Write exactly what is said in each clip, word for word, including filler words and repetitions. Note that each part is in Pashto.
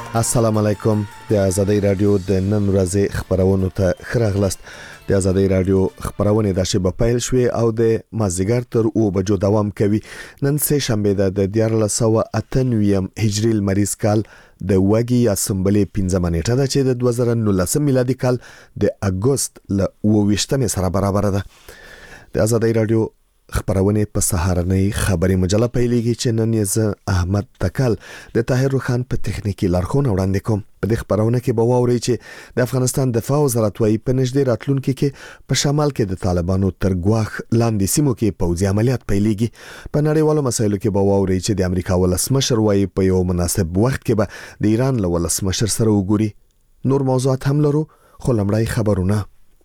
السلام علیکم. د آزادۍ رادیو د نن ورځې خبرونو ته خراغلست. د آزادۍ رادیو خبرونه د شبه پیل شوې او د مازیګر تر او بجو دوام کوي. نن سه شنبه د دیارلس سوه اته نوي هجری المریض کال د وګي یا سمبلې پنځمه نیټه ده چې د دوه زره نولس میلادي کال د اگست ل اوویشتمې سره برابر ده. د آزادۍ رادیو خبرونه په سهارنۍ خبري مجله پیلېږي چې نن یې احمد تکل د طاهر روخان په تخنیکی لارښوونه وړاندې کوم. په دې خبرونه کې به واوري چې د افغانستان دفاع وزارت وايي په نږدې راتلونکي کې په شمال کې د طالبانو تر ګواښ لاندې سیمو کې پوځي عملیات پیلېږي. په نړیوالو مسایلو کې به واوري چې د امریکا ولسمشر وايي په یو مناسب وخت کې به د ایران له ولسمشر سره وګوري. نور موضوعات هم لرو، خو لمړی خبرونه.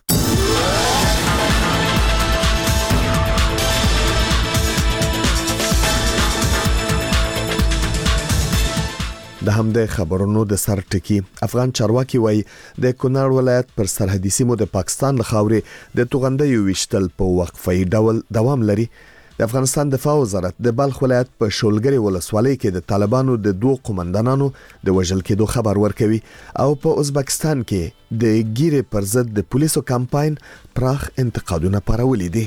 د همدې خبرونو د سر ټکی افغان چارواکي وایي د کونړ ولایت پر سرحدي سیمو د پاکستان له خاورې د توغندیو وشتل په وقفي ډول دوام لري. د افغانستان دفاع وزارت د بلخ ولایت په شولګری ولسوالۍ کې د طالبانو د دوه قومندانانو د وژل کېدو خبر ورکوي او په ازبکستان کې د ګیرې پر ضد د پولیسو کمپاین پراخ انتقادونه پارولي دي.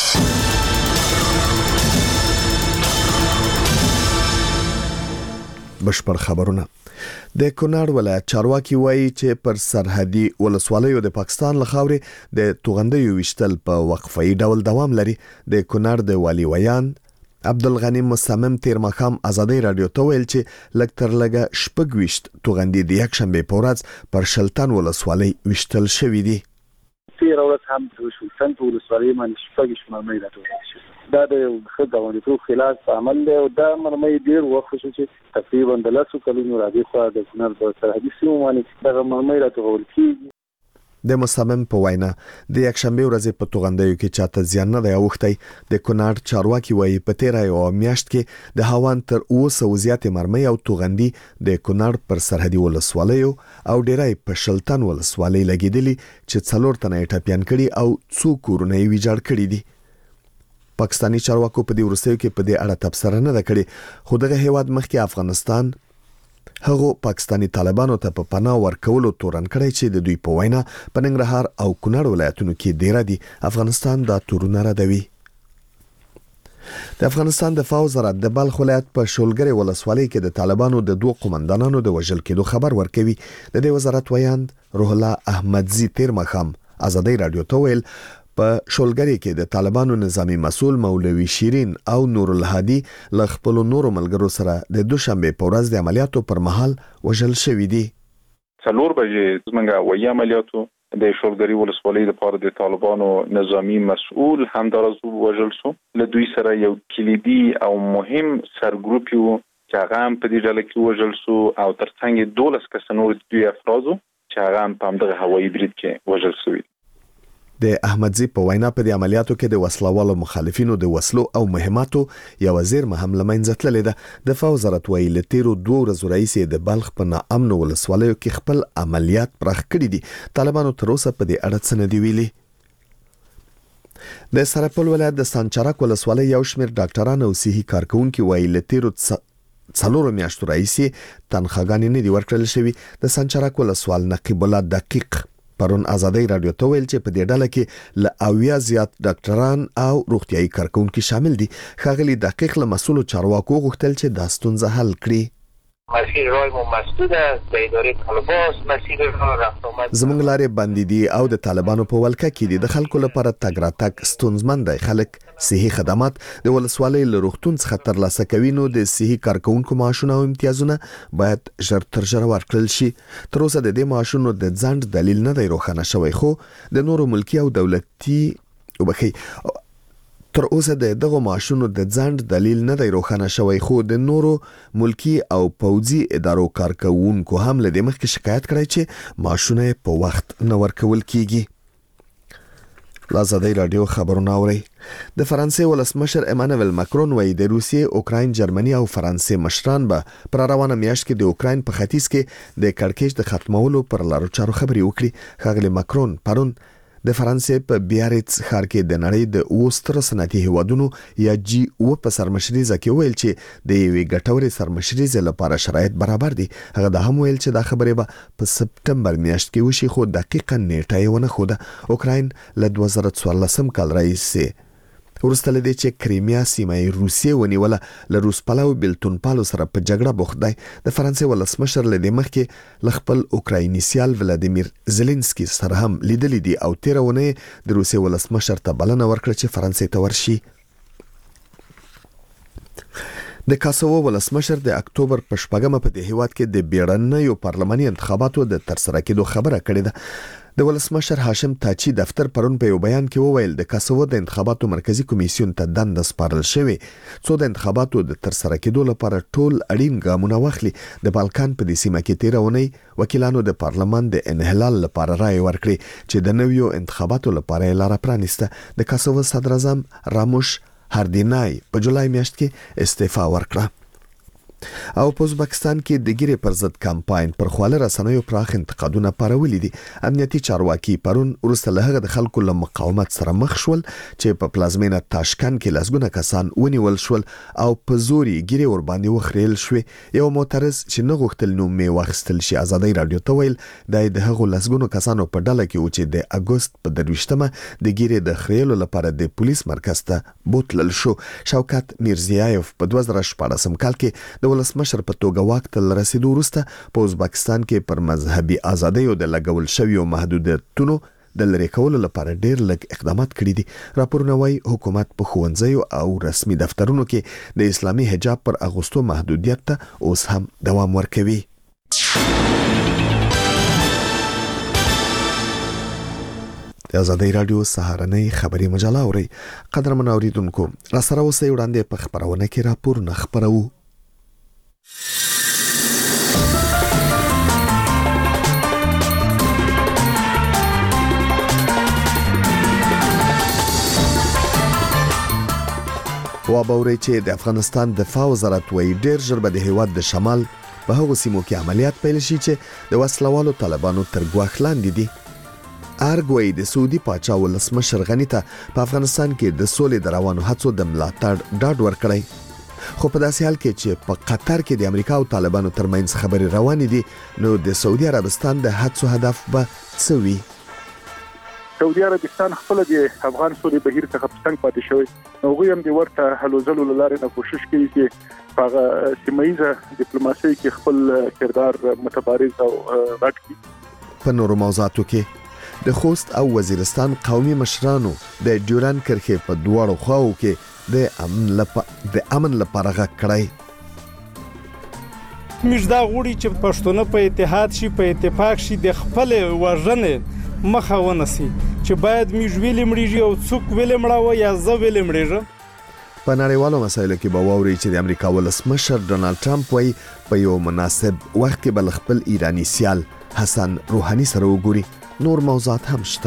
بشپړ خبرونه. د کونړ ولایت چارواکي وایي چې پر سرحدي ولسوالیو د پاکستان له خاورې د توغندیو وشتل په وقفي ډول دوام لري. د کونړ د والی ویان عبدالغنی مصمم تیر مخام آزادۍ رادیو ته ویل چې لږ تر لږه شپږ وشت توغندي د یک شنبه په ورځ پر شلتن ولسوالۍ وشتل شوې دي. تیر ورځ هم د شلتن ولسوالۍ باندې شپږ شمېرې راټولې شوې. دا د خداوندو خلاف عمل دی او دا مرمۍ ډیر وخت شو چې تقریبا د لاسو کلونو راځي خو د کونړ په سرحدي سیمو باندې دا مرمۍ راټول کیږي. د مصمم په وینا د یک شنبه ورځې په توغندیو کې چاته زیان نه دی اوښتی. د کونړ چارواکي وایي په تیره یو میاشت کې د هاوان تر اوه سوه زیاتې مرمۍ او توغندي د کونړ پر سرحدي ولسوالیو او ډیری په شلتن ولسوالۍ لګیدلي چې څلور تنه یې ټپیان کړي او څو کورونه یې ویجاړ کړي دي. پاکستانی چارواکو په دې ورستیو کې په دې اړه تبصره نه کړې، خو دغه هیواد مخکې افغانستان هغه پاکستانی طالبانو ته په پناه ورکولو تورن کړی چې د دوی په وینا په ننګرهار او کونړ ولایتونو کې ډیر دي. افغانستان دا تورونه ردوي. د افغانستان دفاع وزارت د بلخ ولایت په شولګری ولسوالۍ کې د طالبانو د دوه قومندانانو د وژل کېدو خبر ورکوي. د دې وزارت ویاند روح الله احمدزي تیر مخام آزادۍ رادیو ته ویل په شولګری کې د طالبانو نظامی مسؤل مولوی شیرین او نور الهادي له خپل نورو ملګرو سره د دوشنبه په ورځ د عملیاتو پر مهال وژل شوې دي. څلور بجې زمونږ وایي عملیاتو د شولګری ولسوالۍ لپاره د طالبانو نظامی مسؤل همدارز وژل شو. له دوی سره یو کلیدي او مهم سرګروپ یو چې هغه هم په دې ډله کې وژل شو او ترڅنګ دولس کس نور دوی افرادو چې هغه هم په همدغه هوایي برید کې وژل شوي. د احمدزي په وینا په دې عملیاتو کې د وسلوالو مخالفینو د وسلو او مهماتو یو زیرمه هم لمنځه تللې ده. دفاع وزارت وایي له تیرو دوه ورځو راهیسې د بلخ په ناامنو ولسوالیو کې خپل عملیات پراخ کړي دي. طالبانو تر اوسه په دې اړه څه نه دی ویلي. د سرپل ولایت د سانچارک ولسوالۍ یو شمېر ډاکټران او صحي کارکونکي وایي له تیرو څلورو میاشتو راهیسې تنخواګانې نه دي ورکړل شوې. د سانچارک ولسوال نقیب الله دقیق پرون آزادۍ رادیو ته ویل چې په دې ډله کې له اویا زیات ډاکټران او روغتيایي کارکونکي شامل دي. ښاغلي دقیق له مسؤل چارواکو غوښتل چې دا ستونزه حل کړي. مسیر رای مو مسدود است به اداره طالبان مسیر راه رفت آمد زموږ لارې بندې دي او د طالبانو په ولکه کې دي. د خلکو لپاره تګ راتګ ستونزمن دی. خلک صحي خدمات د ولسوالۍ له روغتون څخه ترلاسه کوي، نو د صحي کارکونکو معاشونه او امتیازونه باید ژر تر ژره ورکړل شي. تر اوسه د دې معاشونو د ځنډ دلیل نه دی روښانه شوی، خو د نورو ملکی او دولتي وبخي تر اوسه د دغه معاشونو د ځنډ دلیل نه دی روښانه شوی، خو د نورو ملکی او پوځي ادارو کارکونکو هم له دې مخکې شکایت کړی چې معاشونه په وخت نه ورکول کیږي. آزادۍ رادیو خبرونه اوري. د فرانسې ولسمشر ایمانوئل ماکرون وایي د روسیې، اوکراین، جرمني او فرانسې مشران به پر روانه میاشت کې د اوکراین په ختیځ کې د کړکېچ د ختمولو پر لارو چارو خبرې وکړي. ښاغلي ماکرون پرون د فرانسې په بیارټس ښار کې د نړۍ د اوستر صنعتي هیوادونو یا جی او په سرمشريزه کې ویل چې د یوې ګټورې سرمشريزه لپاره شرایط برابر دي. هغه د هم ویل چې دا خبره به په سپټمبر میاشت کې وشي، خو دقیقاً نیټه یې ونه خوده. اوکراین له دوه زره څوارلسم کال راهیسې ورسته لدی چې کریمیا سیمه روسیې ونیوله له روس پلو بلتون پالو سره په جګړه بوخت دی. د فرانسې ولسمشر له دې مخکې ل خپل اوکرایني سیال ولادیمیر زيلنسکي سره هم لیدلې دي او تیرونه د روسیې ولسمشر ته بلنه ورکړه چې فرانسې ته ورشي. د کاسوو ولسمشر د اکتوبر په شپږمه په دې هیواد کې د بیړنیو پارلماني انتخاباتو د ترسره کېدو خبره کړې ده. د ولسمشر هاشم تاچی دفتر پرون په یو بیان کې وویل د کاسوو د انتخاباتو مرکزی کمیسیون ته دنده سپارل شوې څو د انتخاباتو د ترسره کېدو لپاره ټول اړین ګامونه واخلي. د بالکان په دې سیمه کې تیرونه وکیلانو د پارلمان د انحلال لپاره رائے ورکړي چې د نویو انتخاباتو لپاره لاره پرانیسته. د کاسوو صدر اعظم راموش هاردینای په جولای میاشت کې استعفا ورکړه. او په ازبکستان کې د ګیرې پر ضد کمپاین پر خواله رسنیو پراخ انتقادونه پارولې دي. امنیتي چارواکي پرون ورسته له هغه د خلکو له مقاومت سره مخ شول چې په پلازمینه تاشکند کې لسګونه کسان ونیول شول او په زوري ګیرې ور باندې وخریل شوې. یو معترض چې نه غوښتل نوم یې واخیستل شي ازادي رادیو ته ویل د هغو لسګونو کسانو په ډله کې و چې د اگست په درويشتمه د ګیرې د خریلو لپاره د پولیس مرکز ته بوتلل شو. شوکت میرزیایف په دوه زره شپږم کال کې د ولسمشر په توګه واک ته رسیدو وروسته په ازبکستان کې پر مذهبي ازادیو د لګول شویو محدودیتونو د لری کولو لپاره ډېر لږ اقدامات کړي دي. راپورونه وايي حکومت په ښوونځیو او رسمي دفترونو کې د اسلامي حجاب پر اغوستو محدودیت ته اوس هم دوام ورکوي. د ازادي رادیو سهارنۍ خبري مجله اوري. قدرمن اوریدونکو را سره اوسئ وړاندې په خبرونه کې راپور نه خبرو. وابوري چې د افغانستان دفاع وزارت وایي ډېر ژر به د هیواد د شمال په هغو سیمو کې عملیات پیل شي چې د وسلوالو طالبانو تر ګواښ لاندې دي. ارګوي د سعودي پاچا ولسمشر غني ته په افغانستان کې د سولې د روانو هڅو د ملاتړ ډاډ ورکړی. خو په داسې حال کې چې په قطر کې د امریکا او طالبانو ترمنځ خبرې روانې دي، نو د سعودي عربستان د هڅو هدف به څه وي؟ سعودي عربستان خپل د افغان سولې بهیر څخه پښتنګ پاتې شوی. هغه هم د ورته هلو ځلو لاره نه کوشش کوي چې په سیمایي ډیپلوماسي کې خپل کردار متبارز او غټ کړي. په نورو موضوعاتو کې د خوست او وزیرستان قومي مشرانو د ډیورن کرښې په دواړو خواو کې د امن لپاره د امن لپاره غږ کړی. موږ دا غوړي چې پښتون په اتحاد شي، په اتفاق شي، د خپل وژنې مخه ونسي، چې باید موږ ویلې مړیږي او څوک ویلې مړاوه یا زه ویلې مړیږم. په نړیوالو مسایلو کې به واوري چې د امریکا ولسمشر ډونالد ټرمپ وايي په یو مناسب وخت کې بل خپل ایرانی سیال حسن روحاني سره وګوري. نور موضوعات هم شته.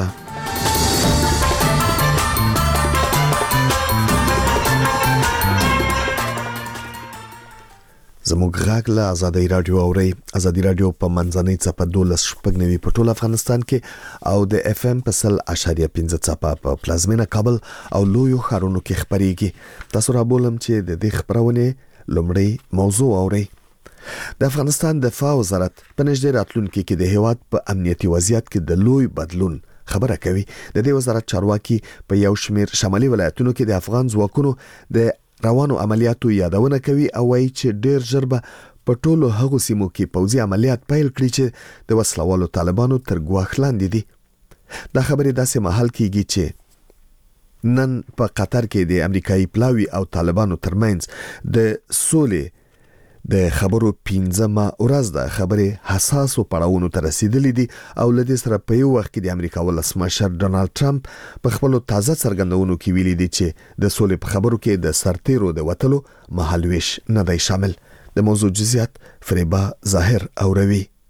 زموږ غږ له ازادي رادیو اوري. ازادي رادیو په منځنۍ څپه دولس شپږ نوي په ټول افغانستان کې او د اف ام په سل اشاریه پنځه څپه په پلازمینه کابل او لویو ښارونو کې خبريږي. تاسو را بولم چې د دې خبرونه لومړی موضوع اوري. د افغانستان دفاع وزارت په نږدې راتلونکي کې د هیواد په امنیتي وضعیت کې د لوی بدلون خبره کوي. د دې وزارت چارواکي په یو شمېر شمالي ولایتونو کې د افغان ځواکونو د روانو عملیاتو یادونه کوي او وايي چې ډېر ژر به په ټولو هغو سیمو کې پوځي عملیات پیل کړي چې د وسلوالو طالبانو تر ګواښ لاندې دي. دا خبرې داسې مهال کېږي چې نن په قطر کې د امریکایي پلاوي او طالبانو ترمنځ د سولې د خبرو پنځمه ورځ د خبرې حساسو پړاوونو ته رسیدلې دي او لدې سره په یو وخت کې د امریکا ولسمشر ډونالد ټرمپ په خپل تازه څرګندونو کې ویلي دي چې د سولې په خبرو کې د سرتیرو د وټلو مهالويش نه دی شامل. د موضوع جزئیات فریبا ظاهر اوروي.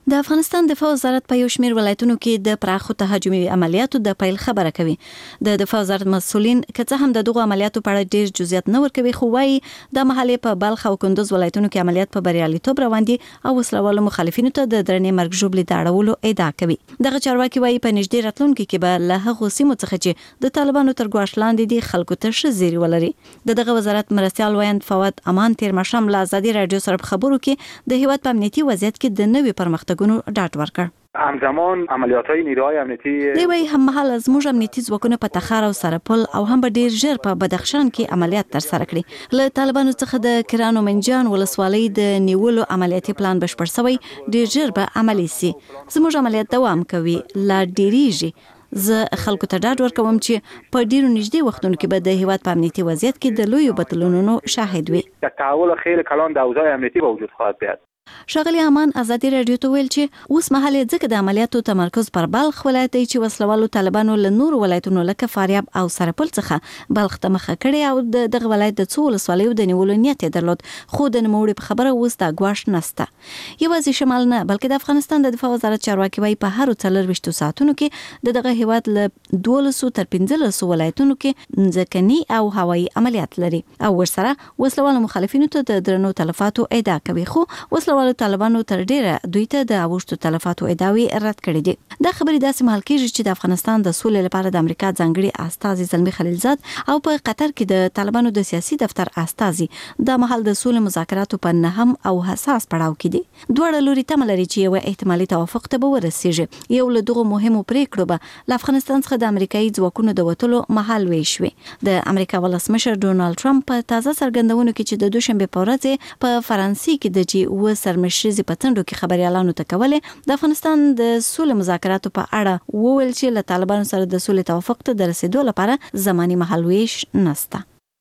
د افغانستان دفاع وزارت په یو شمېر ولایتونو کې د پراخو تهاجمي عملیاتو د پیل خبره کوي. د دفاع وزارت مسؤلین که څه هم د دغو عملیاتو په اړه ډېر جزئیات نه ورکوي، خو وايي د محلي په بلخ او کندوز ولایتونو کې عملیات په بریالیتوب روان دي او وسلوالو مخالفینو ته د درنې مرګ ژوبلې د اړولو ادعا کوي. دغه چارواکي وايي په نږدې راتلونکي کې به له هغو سیمو څخه چې د طالبانو تر ګواښ لاندې دي خلکو ته ښه زیری ولري. د دغه وزارت مرستیال وایند فواد امان تیر ماښام له ازادي راډیو سره په خبرو کې د هیواد په امنیتي وضعیت کې د نوي پرمختګونو ډاډ ورکړ. همزمان عملیات‌های نیروهای امنیتی دی وی هم مهال زموږ امنیتي ځواکونه په تخار او سرپل او هم به ډیر ژر په بدخشان کې عملیات تر سره کړي. له طالبانو څخه د کرانو منجان ولسوالۍ د نیولو عملیاتي پلان بشپړ شوی، ډیر ژر به عملی سي. زموږ عملیات دوام کوي، لا ډیریږي. زه خلکو ته ډاډ ورکوم چې په ډیرو نږدې وختونو کې به د هیواد په امنیتي وضعیت کې د لویو بدلونونو شاهد وي. در تحول خیلی کلان در اوضاع امنیتی به وجود خواهد بیاید. ښاغلي امان ازادي راډیو ته ویل چې اوس مهال ځکه د عملیاتو تمرکز پر بلخ ولایت دی چې وسلوالو طالبانو له نورو ولایتونو لکه فاریاب او سرپل څخه بلخ ته مخه کړې او د دغه ولایت د څو ولسوالیو د نیولو نیت یې درلود، خو د نوموړي په خبره اوس دا ګواښ نشته. یوازې شمال نه بلکې د افغانستان د دفاع وزارت چارواکي وایي په هرو څلرویشتو ساعتونو کې د دغه هیواد له دولسو تر پنځلسو ولایتونو کې ځمکني او هوایي عملیات لري او ورسره وسلوالو مخالفینو ته د درنو تلفاتو ادعا کوي، خو وسلوالو طالبانو تر ډیره دوی ته د اوښتو تلفاتو ادعاوې رد کړې دي. دا خبرې داسې مهال کېږي چې د افغانستان د سولې لپاره د امریکا ځانګړي استازي زلمي خلیلزاد او په قطر کې د طالبانو د سیاسي دفتر استازي د مهال د سولې مذاکراتو په نهم او حساس پړاو کې دي. دواړه لوري تمه لري چې یو احتمالي توافق ته به ورسیږي. یو له دغو مهمو پریکړو به له افغانستان څخه د امریکایي ځواکونو د وتلو مهال وشوي. د امریکا ولسمشر ډونالد ټرمپ په تازه څرګندونو کې چې د دوشنبه په ورځ په فرانسې کې د جی او سرمشر شي په تندو کې خبريالانو ته کوله د افغانستان د سولې مذاکراتو په اړه وویل چې له طالبانو سره د سولې توافق ته د رسیدو لپاره زماني مهالويش نشته.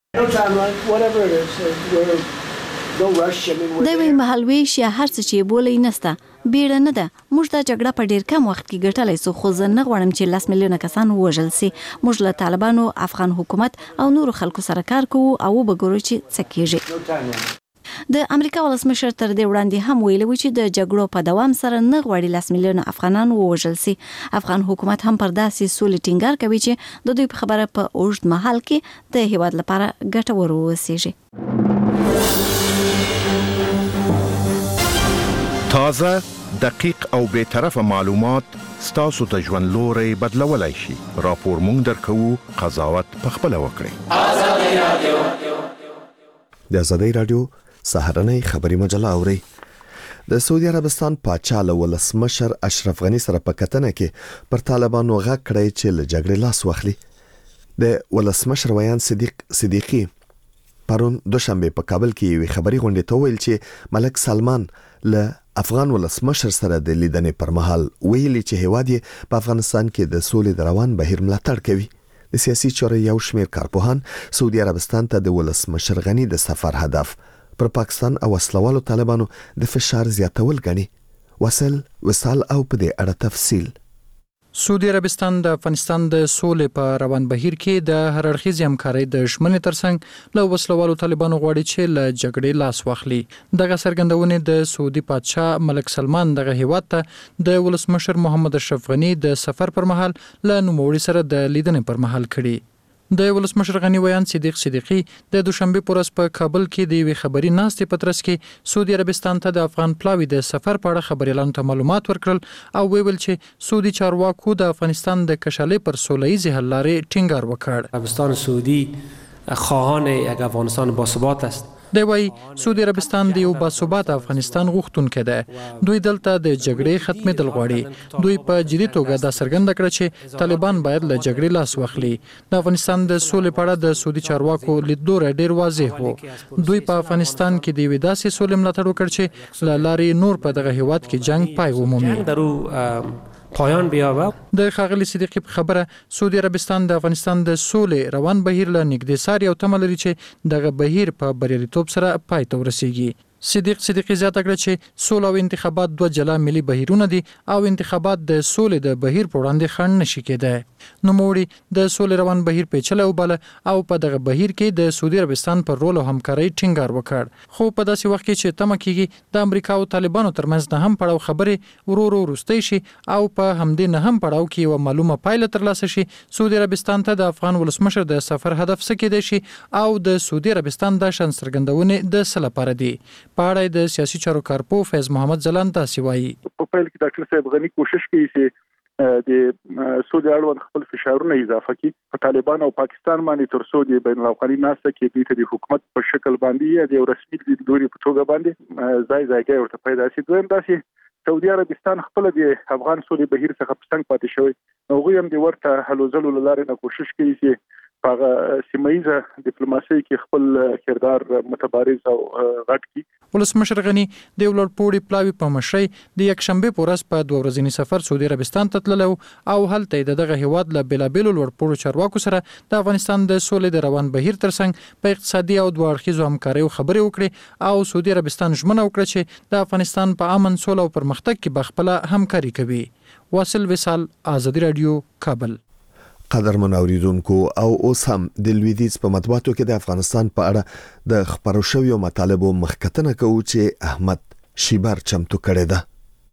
دا وی مهالويش یا هر څه چې بولې نشته، بیړه نه ده. موږ دا جګړه په ډیر کم وخت کې ګټلای سو، خو زه نه غواړم چې لاس میلیونه کسان ووژل سي. موږ له طالبانو، افغان حکومت او نورو خلکو سره کار کوو او وګورو چې څه کیږي. د امریکا ولسمشر تر دې وړاندې هم ویلي و چې د جګړو په دوام سره نه غواړي لاس میلیونه افغانان ووژل سي. افغان حکومت هم پر داسې سولې ټینګار کوي چې د دوی په خبره په اوږد مهال کې د هیواد لپاره ګټور ووسیږي. تازه، دقیق او بے طرفه معلومات ستاسو ته ژوند لوري بدلولای شي. راپور مونږ درکوو، قضاوت پخپله وکړئ. آزادي رادیو د آزادي رادیو سهارنۍ خبري مجله اوري. د سعودي عربستان پاچا له ولسمشر اشرف غنی سره په کتنه کې پر طالبانو غږ کړی چې له جګړې لاس واخلي. د ولسمشر ویان صدیق صدیقی پرون دوشنبه په کابل کې یو خبري غونډه ته ویل چې ملک سلمان له افغان ولسمشر سره د لیدنې پر مهال ویلي چې هیواد یې په افغانستان کې د سولې د روان بهیر ملاتړ کوي. د سیاسي چارو یو شمېر کارپوهان سعودي عربستان ته د ولسمشر غنی د سفر هدف پر پاکستان او وسلوالو طالبانو د فشار زیاتول غني. وصل وصال او په دې اړه تفصیل. سعودي عربستان د افغانستان د سولې په روان بهیر کې د هر اړخیزې همکارۍ د ژمنې ترڅنګ له وسلوالو طالبانو غواړي چې له جګړې لاس واخلي. دغه څرګندونې د سعودي پادشاه ملک سلمان دغه هیواد ته د ولسمشر محمد اشرف غنی د سفر پر مهال له نوموړي سره د لیدنې پر مهال کړي. د ولسمشر غنی ویان صدیق صدیقی د دوشنبه پورس په کابل کې د یوې خبري ناستې پترس کې سعودي عربستان ته د افغان پلاوی د سفر په اړه خبريالانو ته معلومات ورکړل او ویل چې سعودي چارواکو د افغانستان د کشالې پر سوله‌ایزې حل لارې ټینګار وکړ. عربستان سعودی خواهان یک افغانستان باثبات است. دی وایي سعودي عربستان د یو باثباته افغانستان غوښتونکی دی. دوی دلته د جګړې ختمېدل غواړي. دوی په جدي توګه دا څرګنده کړه چې طالبان باید له جګړې لاس واخلي. د افغانستان د سولې په اړه د سعودي چارواکو لیدلوری ډېر واضح و. دوی په افغانستان کې د یوې داسې سولې ملاتړ وکړ چې له لارې نور په دغه هیواد کې جنگ پای ومومي. پایان بیاوه. د ښاغلي صدیقی په خبره سعودي عربستان د افغانستان د سولې روان بهیر له نږدې څاري او تمه لري چې دغه بهیر په بریالیتوب سره پای ته ورسیږي. صدیق صدیقی زیاته کړه چې سوله او انتخابات دوه جلا ملي بهیرونه دي او انتخابات د سولې د بهیر په وړاندې خنډ نشي کېدای. نو موړي د سولې روان بهیر پیچلې وباله او په دغه بهیر کې د سعودي عربستان پر رول او همکارۍ ټینګار وکړ. خو په داسې وخت کې چې تمه کېږي د امریکا او طالبانو ترمنځ نه هم پړاو خبرې ورو ورو وروستۍ شي او په همدې نه هم پړاو کې یو معلومه پایله ترلاسه شي، سعودي عربستان ته د افغان ولسمشر د سفر هدف څه کېدای شي او د سعودي عربستان د شان څرګندونې د څه لپاره دي. په اړه د سیاسي چارو کارپوه فیض محمد ځلاند تاسو وایي. په پیل کې ډاکټر صاحب غني کوشش کوي چې د سعودي اړوند خپل فشارونه اضافه کړي په طالبان او پاکستان باندې تر څو د بین الاقوامي ناسته کې دوی ته د حکومت په شکل باندې یا د رسمي لیدلوري په توګه باندې ځای ځای ورته پیدا شي. دویم داسې سعودي عربستان خپل د افغان سولې بهیر څخه پښتنګ پاتې شوی، هغه هم د ورته حل زلو لاره نه کوشش کوي چې په سیمایي ډیپلوماسي کې خپل کردار متبارز او غټ کی. ولسمشر غنی د ولورپوړي پلاوی په مشرۍ د یک شنبه په ورځ په دوه ورځنی سفر سعودي عربستان ته تللو او هلته دغه هیواد له بلابل ولورپوړو چارواکو سره د افغانستان د سولې د روان بهیر ترڅنګ په اقتصادي او دوه اړخیزو همکارۍ خبرې وکړي او سعودي عربستان ژمنه وکړه چې د افغانستان په امن سوله او پرمختګ کې بخپله همکاري کوي. واصل وصال، آزادی رادیو، کابل. قدرمن اوریدونکو او اوس هم د لویدیز په مطبوعاتو کې د افغانستان په اړه د خبرو شویو مطالبو مخکتنه کوي چې احمد شیبر چمتو کړی ده.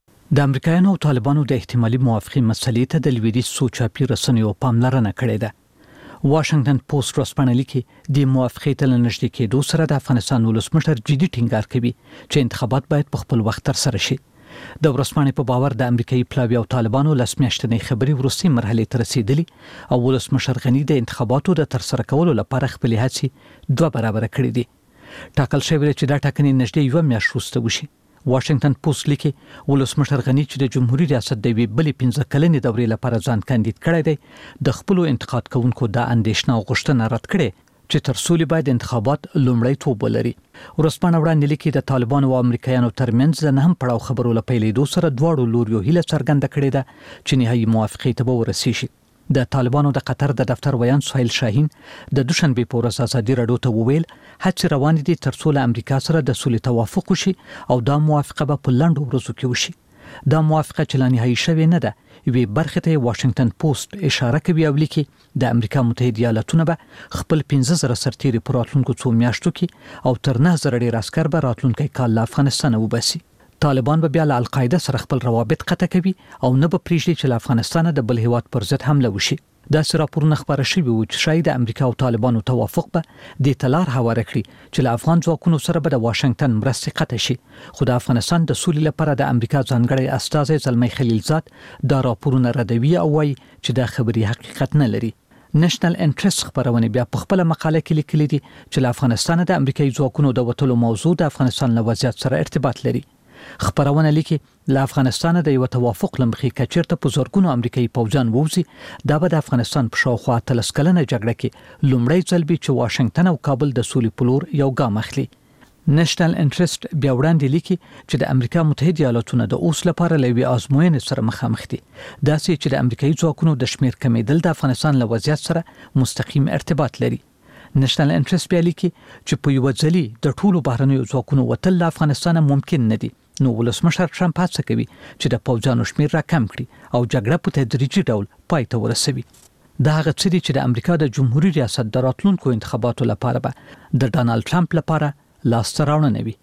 د امریکایانو او طالبانو د احتمالي موافقې مسلې ته د لویدیز سوچاپي رسنیو پاملرنه کړې ده. واشنگټن پوسټ ورسپانه لیکي د موافقې ته نږدې کېدو سره د افغانستان ولسمشر جدي ټینګار کوي چې انتخابات باید په خپل وخت ترسره شي. د ورسپانې په باور د امریکایي پلاوی او طالبانو لسمیاشتنې خبرې وروستۍ مرحلې ته رسیدلې او ولسمشر غنی د انتخاباتو د ترسره کولو لپاره خپل هڅې دوه برابر کړې دي. ټاکل شوی چې دا ټاکنې نږدې یو میاشت وروسته وشي. واشنگټن پوسټ لیکي ولسمشر غنی چې د جمهوریت ریاست د وی بلې پنځه کلنې دورې لپاره ځان کاندید کړی دی، د خپل انتقاد کوونکو د اندیشنه او غوښتنه رد کړي چې تر څو باید انتخابات لومړی توب ولري. ورسپانه وړاندې لیکي د طالبانو او امریکایانو ترمنځ نه هم پړاو خبرو لپیلېدو سره دواړو لوریو هیله څرګنده کړې ده چې نهایي موافقې ته به ورسیږي. د طالبانو د قطر د دفتر ویان سهیل شاهین د دوشنبه په ورځ آزادي رادیو ته وویل هڅې روانې دي تر څو له امریکا سره د سولې توافق وشي او دا موافقه به په لنډو ورځو کې وشي. دا موافقه چې لا نهایي شوې نه ده، یوې برخې ته واشنگټن پوسټ اشاره کوي او لیکي د امریکا متحده ایالاتونه به خپل پنځه زره سرتیري په راتلونکو څو میاشتو کې او تر نه زره ډیر عسکر به راتلونکي کال له افغانستان وباسي. طالبان به بیا له القاعده سره خپل روابط قطع کوي او نه به پریږدي چې له افغانستان د بل هیواد پر ضد حمله وشي. دا راپورونه خبره شوی و چې شاید د امریکا او طالبانو توافق به د تلار هواره کړي چې له افغان ځواکونو سره به د واشنگټن مرستې قطع شي. خو د افغانستان د سولې لپاره د امریکا ځانګړی استازی زلمی خلیلزاد دا راپورونه ردوي او وايي چې دا خبري حقیقت نه لري. نېشنل انټرست خبرونه بیا په خپل مقاله کې لیکلي دي چې له افغانستان د امریکایي ځواکونو د وټلو موضوع د افغانستان له وضعیت سره ارتباط لري. خبرونه لیکي له افغانستان د یو توافق لمخې کچیرته په زورګونو امریکایي پوځیان ووزي، دا به د افغانستان په شاوخوا اتلس کلنه جګړه کې لومړی ځل وي چې واشنگټن او کابل د سولې په لور یو ګام اخلي. نېشنل انټرست بیا وړاندې لیکي چې د امریکا متحده ایالاتونه د اوس لپاره لوي آزموینې سره مخامخ دي، داسې چې د امریکایي ځواکونو د شمیر کمیدل د افغانستان له وضعیت سره مستقیم ارتباط لري. نېشنل انټرست بیا لیکي چې په یو ځلي د ټولو بهرنیو ځواکونو وتل له افغانستان ممکن نه دي. نو ولسمشر ټرمپ هڅه کوي چې د پوځیانو شمیر راکم کړي او جګړه په تدریجي ډول پای ته ورسوي. دا هغه څه دي چې د امریکا د جمهوریت ریاست د راتلونکو انتخاباتو لپاره به د ډانلډ ټرمپ لپاره لاسته راوړنه وي.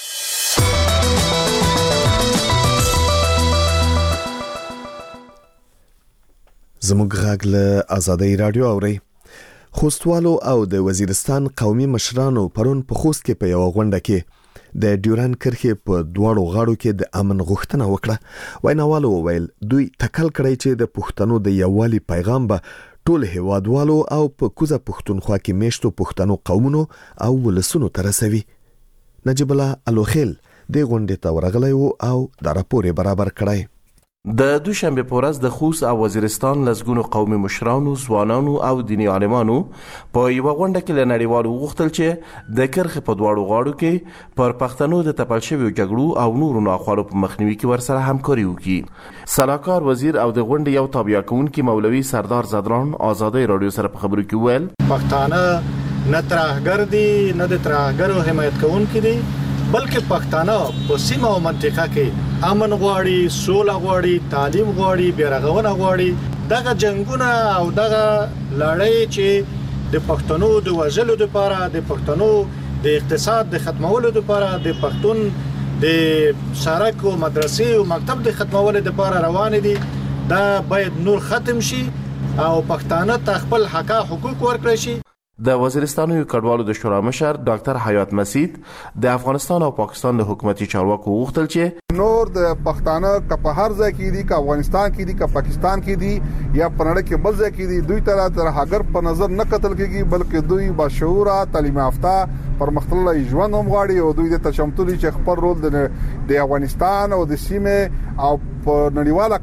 زموږ غږ له آزادۍ رادیو اوري. خوستوالو او د وزیرستان قومي مشرانو پرون په خوست کې په یو غونډه کې د ډیورن کرښې په دواړو غاړو کې د امن غوښتنه وکړه. ویناوالو وویل دوی تکل کړی چې د پښتنو د یووالي پیغام به ټول هیوادوالو او په کوزه پښتونخوا کې میشتو پښتنو قومونو او ولسونو ته رسوي. نجیب الله الوخیل د غونډې ته ورغلی او دا راپور برابر کړی. د دوشنبه په ورځ د خوست او وزیرستان لزګونو قومي مشرانو، ځوانانو او دیني عالمانو په یو غونډه کې له نړیوالو غوښتل چې د کرښې په دواړو غاړو کې پر پښتنو د تپل شویو جګړو او نورو ناخوالو په مخنیوي کې ورسره همکاري وکړي. سلاکار وزیر او د غونډې یو تابع کوونکی مولوي سردار زدران آزادۍ رادیو سره په خبرو کې ویل پښتانه نه ترهګر دي نه د ترهګرو حمایت کوونکي دي بلکې پښتانه په سیمه او منطقه کې امن غواړي، سوله غواړي، تعلیم غواړي، بیرغونه غواړي. دغه جنگونه او دغه لړۍ چې د پښتنو د وژلو لپاره، د پښتنو د اقتصاد د ختمولو لپاره، د پښتون د سړک او مدرسې او مکتب د ختمولو لپاره روان دي، دا باید نور ختم شي او پښتانه ته خپل حق حقوق ورکړي شي. د وزیرستان یو کډوالو د شورا مشر ډاکټر حیات مسید د افغانستان او پاکستان د حکومتي چارواکو غوښتل چې نور د پښتانه که په هر ځای کې دي، که افغانستان کې دي، که پاکستان کې دي یا په نړۍ کې بل ځای کې دي، دوی ته تر هغه په نظر نه قتل کیږي، بلکې دوی باشعوره، تعلیم یافته، پرمختللی ژوند هم غواړي او دوی د تشمتلي چې خپل رول د افغانستان او د سیمه او په نړیواله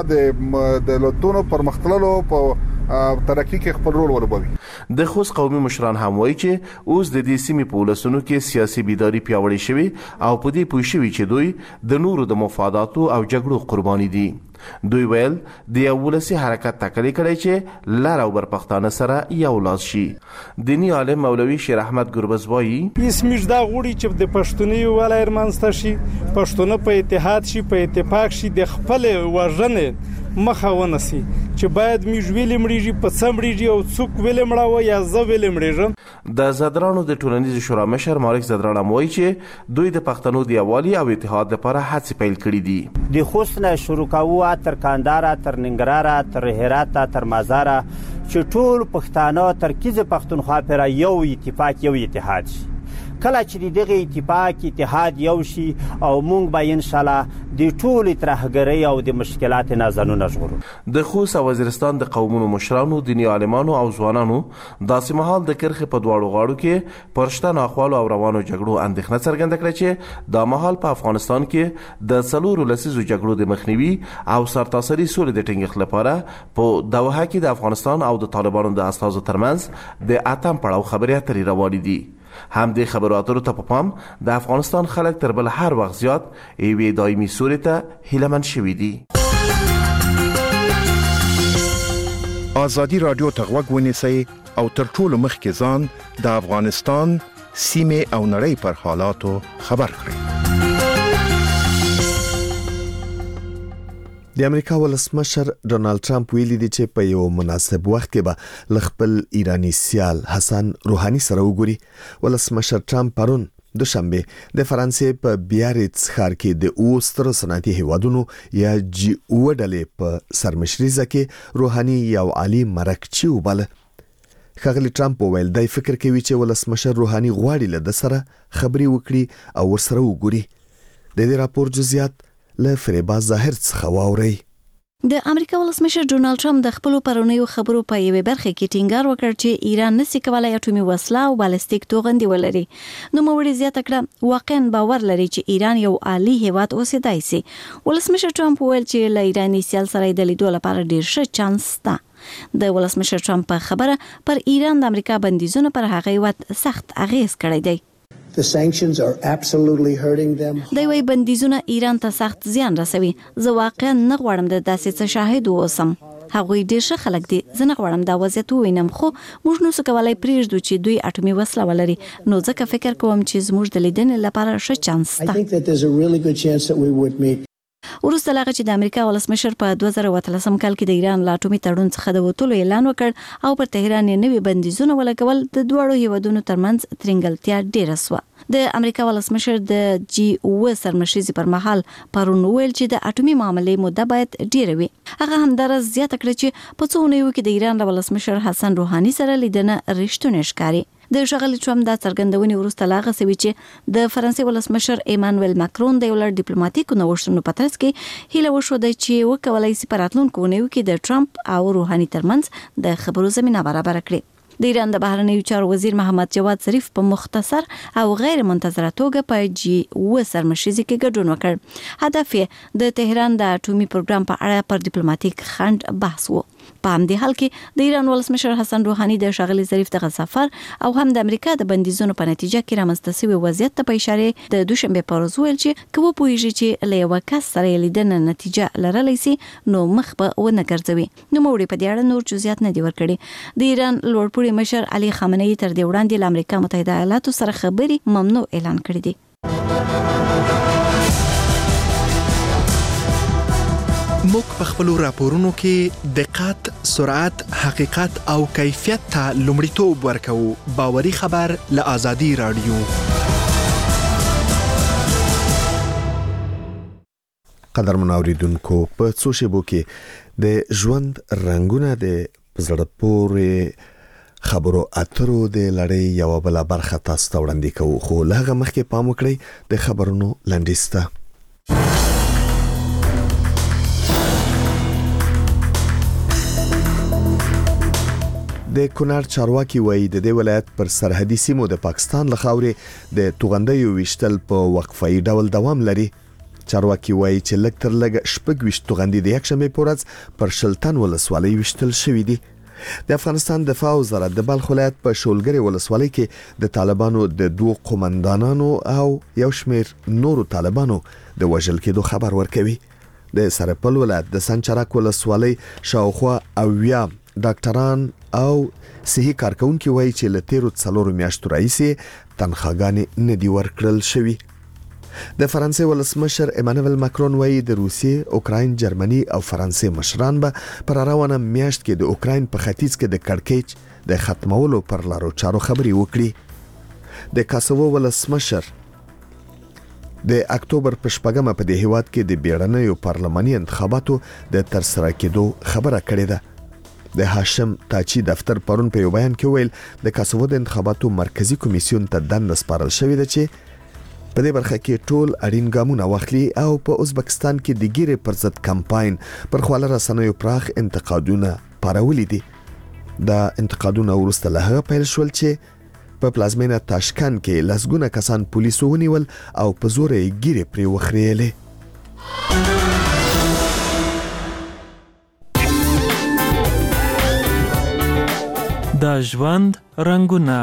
کچه د لوتونو پرمختللو په ترقی کې خپل رول وربوي. د خوست قومي مشران هم وایي چې اوس د دې سیمې په ولسونو کې سیاسي بیداری پیاوړې شوي او په دې پوه شوي چې دوی د نورو د مفاداتو او جګړو قرباني دي. دوی ویل د یو ولسي حرکت تکلی کړی چې لر او بر پښتانه سره یو لاس شي. دینی عالم مولوي شیر احمد ګربز وایي اسمیش دا غوړي چې د پښتوني ولای رمنځته شي، پښتون په اتحاد شي، په اتفاق شي، د خپل وژنې مخه ونسي چې باید میژویل مړیږي په سمړیږي او څوک ویل مړاوه یا زه ویل مړیږم. د زدرانو د ټولنیز شورا مشر مالک زدران وایي چې دوی د پښتنو د یووالي او اتحاد لپاره هڅې پیل کړې دي. د خوست نه شروع کوو تر کانداره، تر ننګرهار، تر هرات، تر مزار، چې ټول پښتانه ترکیز پښتونخوا پر یو اتفاق، یو اتحاد شي. کله چې دغه اتفاق اتحاد یو شي او مونږ به ان شاء الله د ټول ترهګرۍ او د مشکلات نه ځانونه ژغورو. د خوست وزیرستان د قومونو مشرانو، دینی عالمانو او ځوانانو داسې مهال د کرخې په دواړو غاړو کې پرشته ناخوالو او روانو جګړو اندېښنه څرګنده کړه چې دا مهال په افغانستان کې د څلورو لسیزو جګړو د مخنیوي او سرتاسري سولې د ټینګښت لپاره په دوحه کې د افغانستان او د طالبانو د استازو ترمنځ د اتم پړاو خبرې اترې روانې دي. هم د خبرو اترو ته په پام د افغانستان خلک تر بل هر وخت زیات ایوې دایمي سولې ته هیلهمند شوي دي. ازادي رادیو ته غوږ ونیسئ او تر ټولو مخکې ځان د افغانستان سیمې او نړۍ پر حالاتو خبر کړئ. د امریکا ولسمشر ډونالد ټرمپ ویلي دی چې په یو مناسب وخت کې به لخپل ایرانی سیال حسن روحانی سره وګوري. ولسمشر ټرمپ پرون دوشنبه د فرانسې په بیاریتس ښار کې د اوستر صنعتي هیوادونو یا جی او ډلې په سرمشريزه کې روحانی یو عالی مرکچی وبله. ښاغلی ټرمپ وویل دی فکر کوي چې ولسمشر روحانی غواړي له د سره خبري وکړي او ورسره وګوري. د دې راپور جزئیات له فریبا ظاهر څخه واوري. د امریکا ولسمشر ډونالد ټرمپ د خپل پرونیو خبرو په یوې برخه کې ټینګار وکړ چې ایران نشي کولای اټومي وسله او بالستیک توغندي ولري. نو موړي زیاته کړه واقعا باور لري چې ایران یو عالی هیواد اوسېدای شي. ولسمشر ټرمپ ویل چې له ایرانی سیال سره د لیدو لپاره ډیر ښه چانس شته. د ولسمشر ټرمپ په خبره پر ایران د امریکا بندیزونه پر هغه وخت سخت اغیز کړی دی. The sanctions are absolutely hurting them. دوی وی بندیزونه ایران ته سخت زیان رسوي. زه واقعا نه غواړم د داسې څه شاهد اوسم. هغوی ډېر ښه خلک دي. زه نه غواړم دا وضعیت ووینم، خو موږ نو څه کولای پرېږدو چې دوی اټومي وسله ولري. نو ځکه فکر کوم چې زموږ د لیدنې لپاره ښه چانس شته. I think that there's a really good chance that we would meet. وروسته لاغه چې د امریکا ولسمشر په دوه زره اتلسم کال کې د ایران لا اټومي تړون څخه د وټولو اعلان وکړ او پر تهران یې نوي بندیزونه ولګول، د دوړو هیوادونو ترمنځ ترنګلتیا ډیره سوه. د امریکا ولسمشر د جی او سرمشريزي پر مهال پرون ویل چې د اټومي معاملې مده باید ډیره وي. هغه هم درز زیاته کړ چې په څو نیو کې د ایران ولسمشر حسن روحانی سره لیدنه رښتونه ښکاري. د شغل ټرمپ د څرګندونې وروسته لاغه سوي چې د فرانسې ولسمشر ایمانوئل ماکرون د یو لړ ډیپلوماټیکو نوښتونو په ترڅ کې هیله وشو د چې وکولای شي په راتلونکو نیو کې د ټرمپ او روحانی ترمنځ د خبرو زمينه برابر کړي. د ایران د بهرنیو چارو وزیر محمد جواد ظریف په مختصر او غیر منتظره توګه په جی او سرمشريزي کې ګډون وکړ. هدف یې د تهران د اټومي پروګرام په اړه پر ډیپلوماټیک خنډ بحث و. په همدې حال کې د ایران ولسمشر حسن روحانی د شاغلي ظریف دغه سفر او هم د امریکا د بندیزونو په نتیجه کې رامنځته شوی وضعیت ته په اشاره د دوشنبه پر ورځ ویل چې کوم پوهیږي چې له یو کس سره لیدنه نتیجه لرلی سي نو مخ به ونه ګرځوي. نو موږ په دې اړه نور جزئیات نه دی ورکړي. د ایران لوړپوړي مشر علي خامنه‌ای تر دې وړاندې د امریکا متحده ایالاتو سره خبري ممنوع اعلان کړې دي. موږ په خپل راپورونو کې دقت، سرعت، حقیقت او کیفیت ته لومړیتوب ورکوو. باوري خبر له آزادي رادیو. قدرمن اوریدونکو، په څو شیبو کې د ژوند رنگونه د زړه پورې خبرو اترو د لړۍ یو بل برخه تاسو ته وړاندې کوو، خو لږه مخکې پام وکړئ د خبرونو لنډیز ته. د کونړ چارواکي وایي د دې ولایت پر سرحدي سیمو د پاکستان له خاورې د توغندیو ویشتل په وقفه‌ای ډول دوام لري. چارواکي وایي چې لږ تر لږه شپږ ویشت توغندي د یکشنبې په ورځ پر شلتن ولسوالۍ ویشتل شوي دي. د افغانستان دفاع وزارت د بلخ ولایت په شولګرې ولسوالۍ کې د طالبانو د دوه قومندانانو او یو شمېر نورو طالبانو د وژل کېدو خبر ورکوي. د سرپل ولایت د سنچرک ولسوالۍ شاوخوا اویا ډاکټران او صحي کارکونکي وایي چې له تیرو څلورو میاشتو راهیسې تنخواګانې نه دي ورکړل شوي. د فرانسې ولسمشر ایمانوئل ماکرون وایي د روسیې، اوکراین، جرمني او فرانسې مشران به پر روانه میاشت کې د اوکراین په ختیځ کې د کړکېچ د ختمولو پر لارو چارو خبرې وکړي. د کاسوو ولسمشر د اکتوبر په شپږمه په دې هیواد کې د بیړنیو پارلماني انتخاباتو د ترسره کېدو خبره کړې ده. د هاشم تاچی دفتر پرون په یو بیان کې ویل د کاسوو د انتخاباتو مرکزی کمیسیون ته دنده سپارل شوې ده چې په دې برخه کې ټول اړین ګامونه واخلي او په ازبکستان کې د ګیرې پر ضد کمپاین پر خواله رسنیو پراخ انتقادونه پارولي دي. دا انتقادونه وروسته له هغه پیل شول چې په پلازمینه تاشکند کې لسګونه کسان پولیسو ونیول او په زور یې ګیرې پرې وخریلې. د ژوند رنگونه.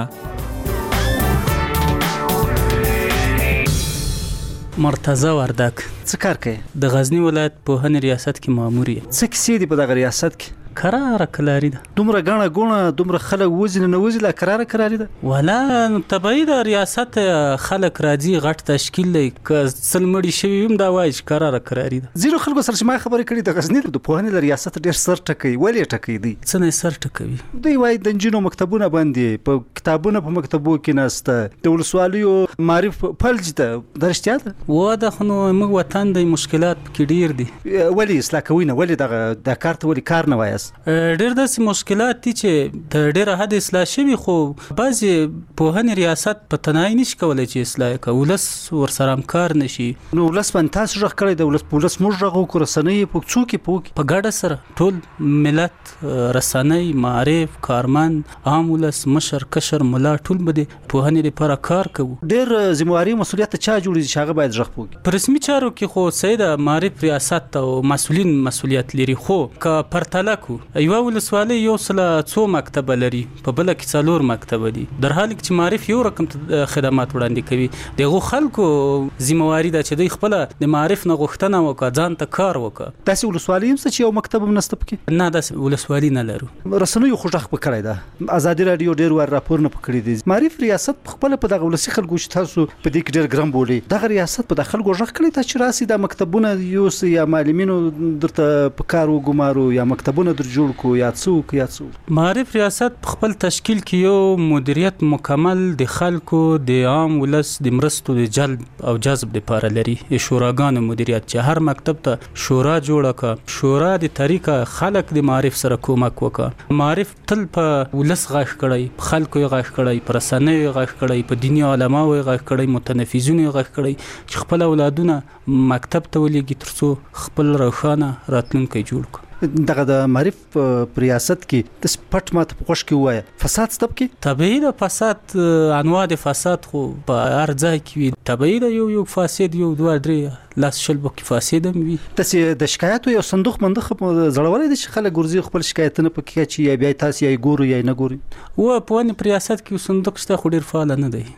مرتضی وردک. څه کار کوي؟ د غزنی ولایت په هن ریاست کې مامور یم. څه کیسې دي په دغه ریاست کې؟ قرار کلاری ده. دومره غاڼه غونه دومره خلک وزن نه وزن لا قرار کلاری ده. ولا طبيعي د ریاست خلک راځي غټ تشکیل لري ک سلمړي شوی هم دا وایي قرار کلاری ده. زیرو خلکو سره ما خبرې کړې د غزنی د پوهنې د ریاست ډېر سر ټکوي. ولې ټکوي دي؟ څه نه سر ټکوي؟ دوی وایي د انجینو مکتبونه باندې په کتابونه په مکتبو کې نسته د ولسوالیو معرف فلج ته درشتیا ده. و د خنو موږ وطن د مشکلات کې ډیر دي. ولې اصلاح کوي نه؟ ولې دغه د کارت ولې کار نه وایس؟ ډیر د مشکلات دي چې د ډیره حد اصلاح شوي، خو بعضی پوهنې ریاست په تنهایی نشي کولای چې اصلاح کوي. ولس ورسره همکار نشي. نو ولس باندې تاسو غږ کړی د ولس ولس موږ غږ وکړو رسنۍ په څوک په په ګډه سره ټول ملت، رسنۍ، معارف، کارمن، عام ولس، مشر، کشر، ملا ټول به د پوهنې لپاره کار کوي. ډیر ذمہواری مسولیت چا جوړي چې هغه باید غږ وکړي. په رسمي چارو کې خو سید معارف ریاست او مسولین مسولیت لري، خو که پرتله کو ایو ولسوالی یو سلا څو مکتب لري، په بل کې څلور مکتب دي، در حال کې چې معارف یو رقم خدمات وړاندې کوي. دغه خلکو ذمہواری ده چې دوی خپل د معارف نه غوښتنه وکړي، ځان ته کار وکړي. تاسو ولسوالی هم چې یو مکتب هم نسته پکې؟ نه، د ولسوالی نه لرو. رسنیو خو ځخ پکړای ده. آزادي رادیو ډیر ور راپور نه پکړی دي. معارف ریاست خپل په دغه ولسی خلکو چې تاسو په دې کې ډیر ګرام بولی دغه ریاست په داخل غوږ کړی ته چې راسي د مکتبونه یو یا معلمینو درته په کار وګمارو یا مکتبونه در جوړ کو یا څوک یا څوک. معارف ریاست په خپل تشکیل کې یو مدیریت مکمل د خلکو د عام ولس د مرستو د جلب او جذب لپاره لري. شوراګانو مدیریت چې هر مکتب ته شورا جوړه کا، شورا د طریقه خلک د معارف سره کومک وکړه. معارف تل په ولس غاښ کړی، په خلکو یې غاښ کړی، په رسنیو غاښ کړی، په دیني علماو یې غاښ کړی، متنفذینو یې غاښ کړی چې خپل اولادونه مکتب ته ولېږي ترڅو خپل روښانه راتلونکی جوړ کړي. دغه د معرف په ریاست کې د سپټ ماته په خوش کې وایي فساد ستب کې طبيعي د فساد انواع د فساد خو په هر ځای کې وي. طبيعي د یو یو فساد یو دوه درې لاس شل بو کې فساد هم وي. تاسو د شکایتو یو صندوق مندخ زړولې د خلک ګورځي خپل شکایتونه پکې چې یا بیا تاسو یې ګورو یا نه ګوري. و په ون ریاست کې صندوق شته خو ډیر فعال نه دی.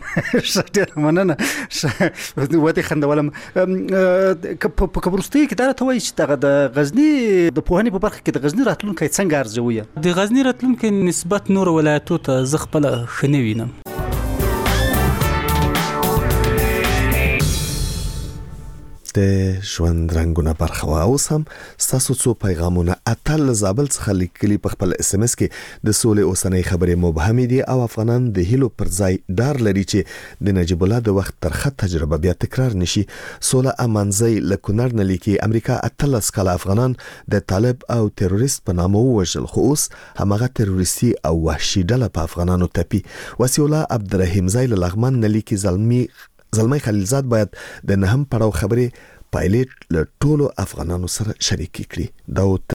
ډیر مننه. وته خندولم په کبرستي کې دا ته وایي چې دغه د غزنی د پوهنې په برخه کې د غزنی راتلونکي څنګه ارزوي؟ د غزنی راتلونکي نسبت نور ولایتو ته زه خپل خنه وینم. د ژوند رنگونه برخه وا اوس هم تاسو څو پیغامونه اتل زابل څخه لیکلي په خپل اس ام اس کې د سولې اوسنۍ خبرې مبهمې دي او افغانان د هیلو پر ځای ډار لري چې د نجیب الله د وخت ترخه تجربه بیا تکرار نشي. سوله امانزی له کونړ نه لیکي امریکا اتلس کاله افغانان د طالب او تروریست په نامه ووژل خو اوس همغه تروریستي او وحشي ډله په افغانانو تپي. وسی الله عبدالرحیم زای له لغمان نه لیکي زلمی زلمی خلیلزاد باید د نهم پړاو خبرې پایلټ له ټولو افغانانو سره شریک کړي. دا